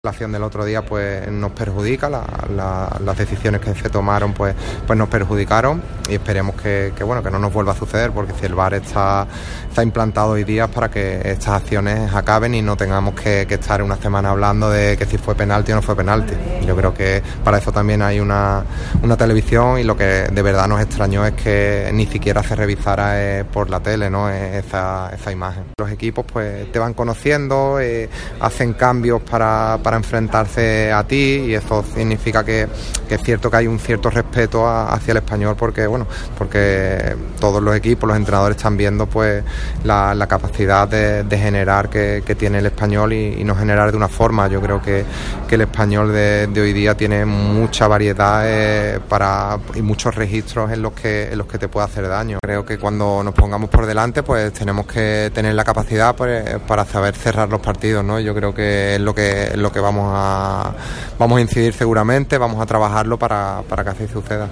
La acción del otro día pues nos perjudica, las decisiones que se tomaron pues nos perjudicaron y esperemos que no nos vuelva a suceder, porque si el VAR está implantado hoy día para que estas acciones acaben y no tengamos que estar una semana hablando de que si fue penalti o no fue penalti. Yo creo que para eso también hay una televisión, y lo que de verdad nos extrañó es que ni siquiera se revisara por la tele, ¿no? esa imagen. Los equipos pues te van conociendo, hacen cambios para enfrentarse a ti, y eso significa que es cierto que hay un cierto respeto hacia el Español, porque todos los equipos, los entrenadores están viendo pues la capacidad de generar que tiene el Español y no generar de una forma. Yo creo que el Español de hoy día tiene mucha variedad y muchos registros en los que te puede hacer daño. Creo que cuando nos pongamos por delante pues tenemos que tener la capacidad para saber cerrar los partidos, ¿no? Yo creo que es lo que vamos a incidir seguramente, vamos a trabajarlo para que así suceda.